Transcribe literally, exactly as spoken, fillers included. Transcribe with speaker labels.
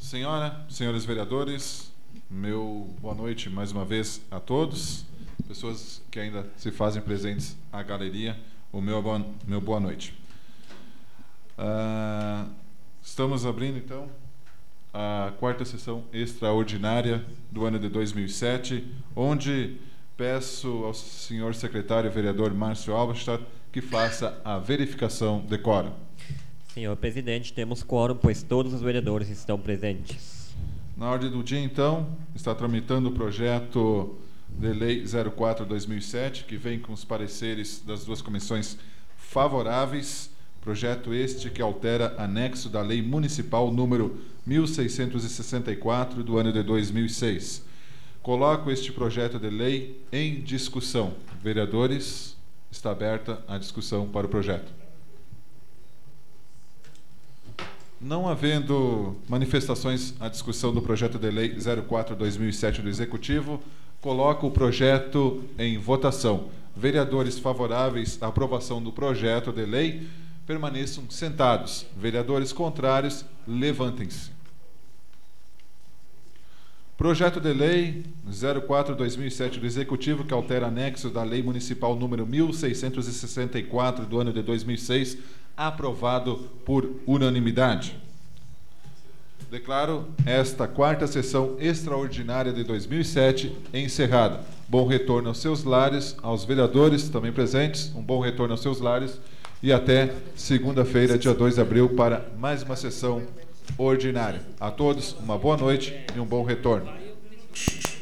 Speaker 1: Senhora, senhores vereadores, meu boa noite mais uma vez a todos, pessoas que ainda se fazem presentes à galeria, o meu boa, meu boa noite. Uh, estamos abrindo então a quarta sessão extraordinária do ano de dois mil e sete, onde peço ao senhor secretário vereador Márcio Albstadt que faça a verificação de quórum.
Speaker 2: Senhor presidente, temos quórum, pois todos os vereadores estão presentes.
Speaker 1: Na ordem do dia, então, está tramitando o projeto de lei zero quatro barra dois mil e sete, que vem com os pareceres das duas comissões favoráveis. Projeto este que altera anexo da lei municipal número mil seiscentos e sessenta e quatro do ano de dois mil e seis. Coloco este projeto de lei em discussão. Vereadores, está aberta a discussão para o projeto. Não havendo manifestações à discussão do projeto de lei zero quatro barra dois mil e sete do Executivo, coloco o projeto em votação. Vereadores favoráveis à aprovação do projeto de lei, permaneçam sentados. Vereadores contrários, levantem-se. Projeto de lei zero quatro barra dois mil e sete do Executivo, que altera anexo da lei municipal número mil seiscentos e sessenta e quatro do ano de dois mil e seis, aprovado por unanimidade. Declaro esta quarta sessão extraordinária de dois mil e sete encerrada. Bom retorno aos seus lares, aos vereadores também presentes, um bom retorno aos seus lares e até segunda-feira, dia dois de abril, para mais uma sessão ordinária. A todos, uma boa noite e um bom retorno.